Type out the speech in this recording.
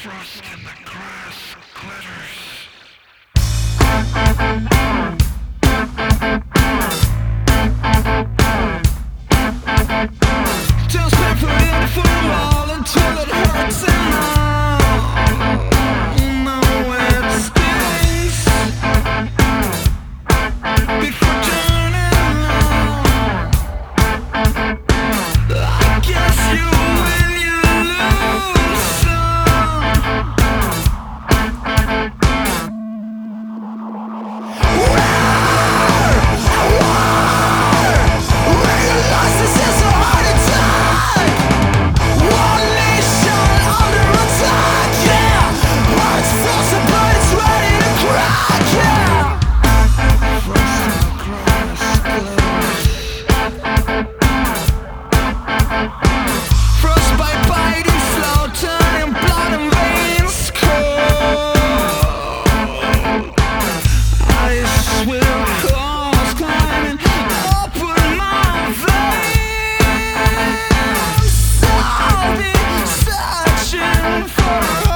Frost in the grass glitters. Just put it for a while until it hurts enough. No, it stings before turning on. I guess you win, you lose some. Frostbite biting slow, turning blood and veins cold. Ice will cause climbing open my veins. I'll be searching for